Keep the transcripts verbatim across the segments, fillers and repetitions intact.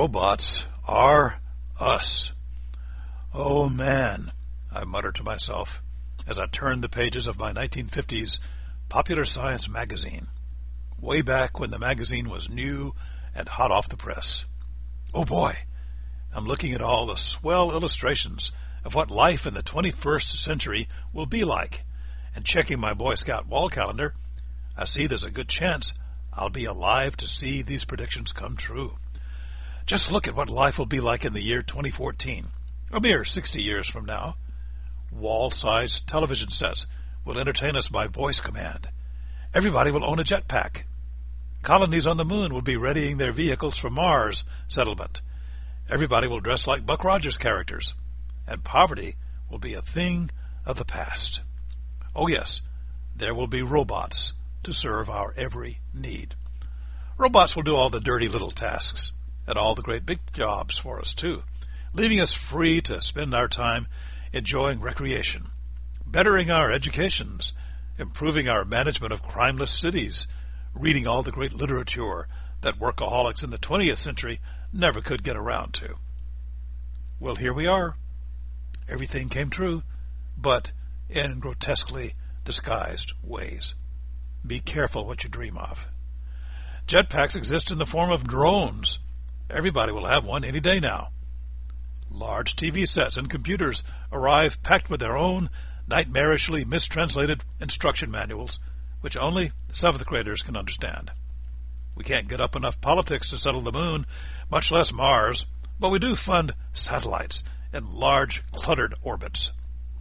robots are us. Oh man, I muttered to myself as I turned the pages of my nineteen fifties Popular Science magazine, way back when the magazine was new and hot off the press. Oh boy, I'm looking at all the swell illustrations of what life in the twenty-first century will be like, and checking my Boy Scout wall calendar, I see there's a good chance I'll be alive to see these predictions come true. Just look at what life will be like in the year twenty fourteen, a mere sixty years from now. Wall-sized television sets will entertain us by voice command. Everybody will own a jetpack. Colonies on the moon will be readying their vehicles for Mars settlement. Everybody will dress like Buck Rogers characters, and poverty will be a thing of the past. Oh yes, there will be robots to serve our every need. Robots will do all the dirty little tasks and all the great big jobs for us too, leaving us free to spend our time enjoying recreation, bettering our educations, improving our management of crimeless cities, reading all the great literature that workaholics in the twentieth century never could get around to. Well, here we are. Everything came true, but in grotesquely disguised ways. Be careful what you dream of. Jetpacks exist in the form of drones. Everybody will have one any day now. Large T V sets and computers arrive packed with their own nightmarishly mistranslated instruction manuals, which only seventh graders can understand. We can't get up enough politics to settle the moon, much less Mars, but we do fund satellites in large, cluttered orbits.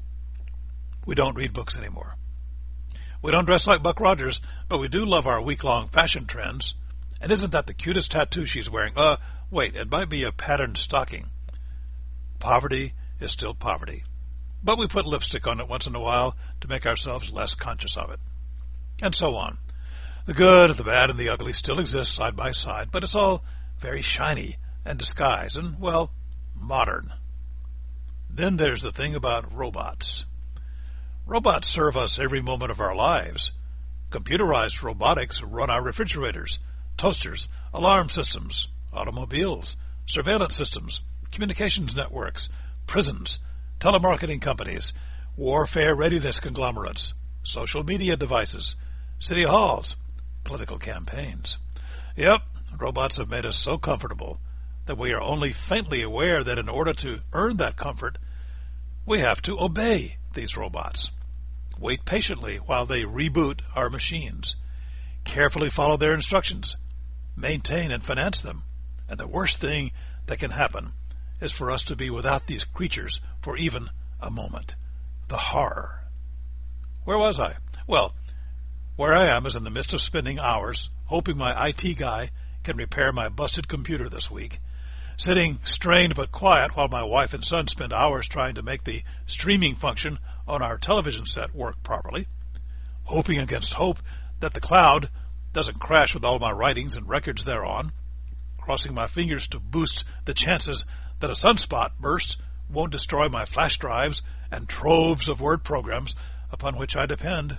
We don't read books anymore. We don't dress like Buck Rogers, but we do love our week-long fashion trends. And isn't that the cutest tattoo she's wearing? Uh, wait, it might be a patterned stocking. Poverty is still poverty, but we put lipstick on it once in a while to make ourselves less conscious of it. And so on. The good, the bad, and the ugly still exist side by side, but it's all very shiny and disguised and, well, modern. Then there's the thing about robots. Robots serve us every moment of our lives. Computerized robotics run our refrigerators, toasters, alarm systems, automobiles, surveillance systems, communications networks, prisons, telemarketing companies, warfare readiness conglomerates, social media devices, city halls, political campaigns. Yep, robots have made us so comfortable that we are only faintly aware that in order to earn that comfort, we have to obey these robots. Wait patiently while they reboot our machines. Carefully follow their instructions. Maintain and finance them. And the worst thing that can happen is for us to be without these creatures for even a moment. The horror. Where was I? Well, where I am is in the midst of spending hours hoping my I T guy can repair my busted computer this week, sitting strained but quiet while my wife and son spend hours trying to make the streaming function on our television set work properly, hoping against hope that the cloud doesn't crash with all my writings and records thereon, crossing my fingers to boost the chances that a sunspot burst won't destroy my flash drives and troves of Word programs upon which I depend.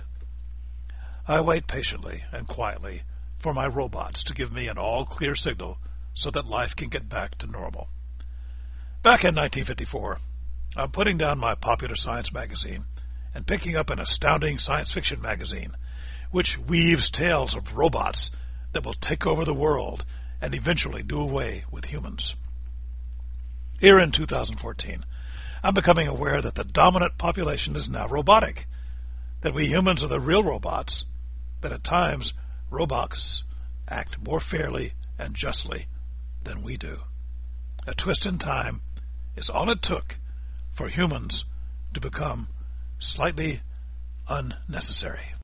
I wait patiently and quietly for my robots to give me an all-clear signal so that life can get back to normal. Back in nineteen fifty-four, I'm putting down my Popular Science magazine and picking up an astounding science fiction magazine, which weaves tales of robots that will take over the world and eventually do away with humans. Here in two thousand fourteen, I'm becoming aware that the dominant population is now robotic, that we humans are the real robots, that at times robots act more fairly and justly than we do. A twist in time is all it took for humans to become slightly unnecessary.